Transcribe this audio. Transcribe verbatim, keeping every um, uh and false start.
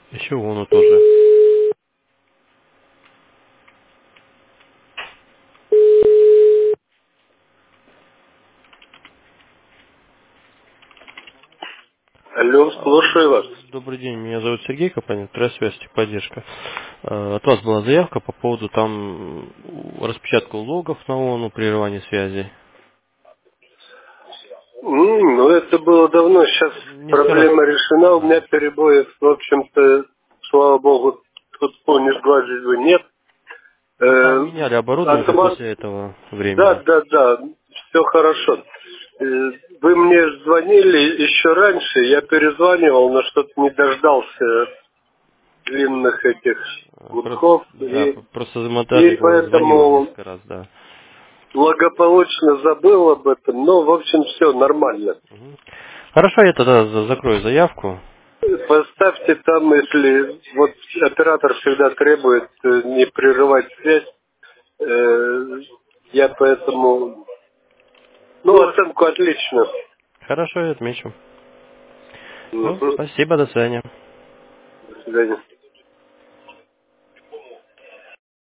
Еще вон тоже. Алло, А, слушаю вас. Добрый день, меня зовут Сергей, компания Трасвязь, техподдержка. А, От вас была заявка по поводу там м, распечатку логов на ООН, прерывания связи. М, Ну, это было давно. Сейчас Несколько раз. проблема решена. У меня Да. перебоев, в общем-то, слава богу, тут не сглазить нет. Ну там Э, меняли оборудование уже Автомат, после этого да, времени. да, да, все хорошо. Э, Вы мне звонили еще раньше, я перезванивал, но что-то не дождался длинных этих А, про- гудков, Да, и, п- просто и мотор звонил вам поэтому несколько раз, да. благополучно забыл об этом, но, в общем, все нормально. Мгм. Хорошо, я тогда за- закрою заявку. Поставьте там, если вот оператор всегда требует э, не прерывать связь, э, я поэтому, ну, оценку отлично. Хорошо, я отмечу. Все, Мгм. спасибо, до свидания. До свидания.